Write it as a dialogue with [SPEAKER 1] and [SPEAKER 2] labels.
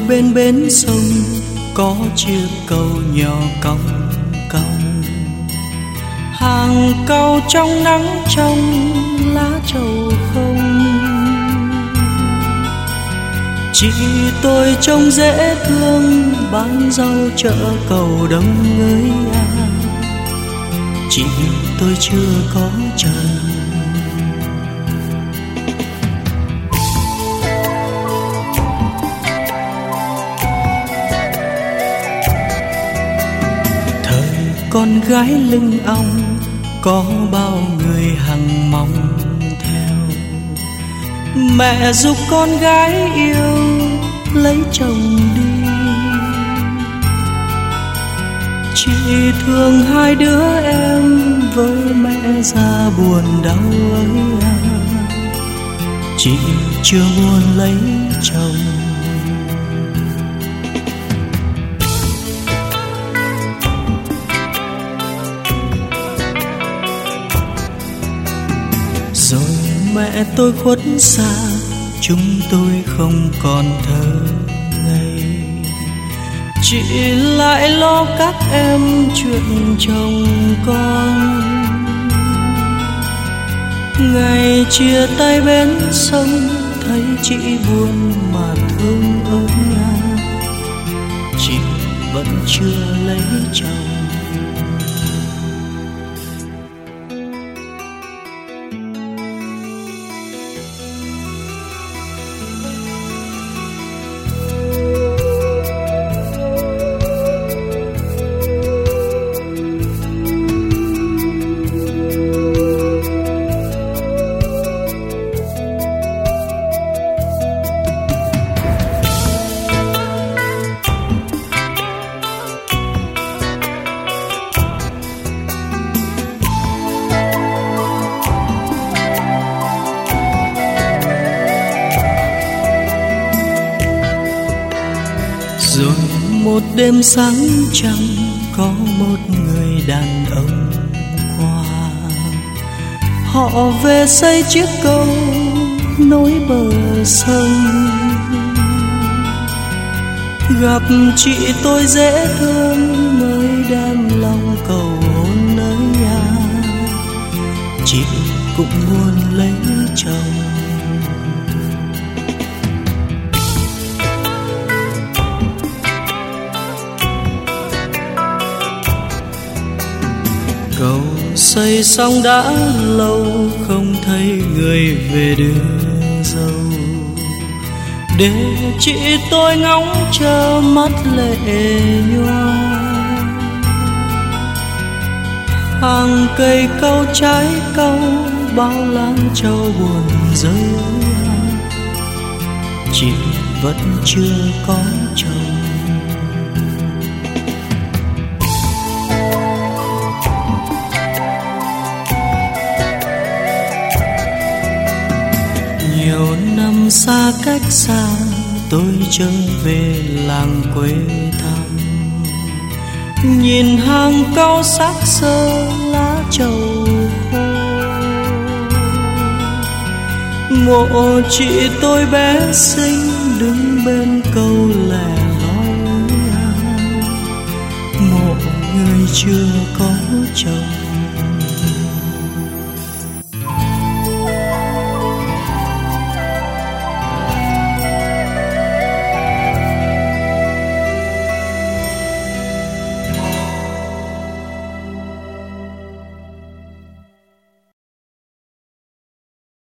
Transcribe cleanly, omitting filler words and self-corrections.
[SPEAKER 1] bên bến sông có chiếc cầu nhỏ cong cong, hàng cau trong nắng trong lá trầu không. Chị tôi trông dễ thương, bán rau chợ cầu đông ơi à. Chị tôi chưa có chồng. Thời con gái lưng ong có bao người hằng mong theo. Mẹ giúp con gái yêu lấy chồng đi. Chị thương hai đứa em với mẹ già buồn đau ấy à. Chị chưa muốn lấy chồng. Rồi mẹ tôi khuất xa, chúng tôi không còn thơ ngây. Chị lại lo các em chuyện chồng con. Ngày chia tay bên sông thấy chị buồn mà thương ơi à. Chị vẫn chưa lấy chồng. Rồi một đêm sáng trăng có một người đàn ông qua. Họ về xây chiếc cầu nối bờ sông. Gặp chị tôi dễ thương mới đem lòng cầu hôn ấy à. Chị cũng muốn lấy chồng. Cầu xây xong đã lâu không thấy người về đưa dâu. Để chị tôi ngóng chờ mắt lệ nhòa. Hàng cây cau trái cau bao lá trầu buồn rơi. Chị vẫn chưa có chồng. Nhiều năm xa cách xa tôi trở về làng quê thăm. Nhìn hàng cau xác xơ lá trầu khô. Mộ chị tôi bé xinh đứng bên cầu lẻ loi. Mộ người chưa có chồng.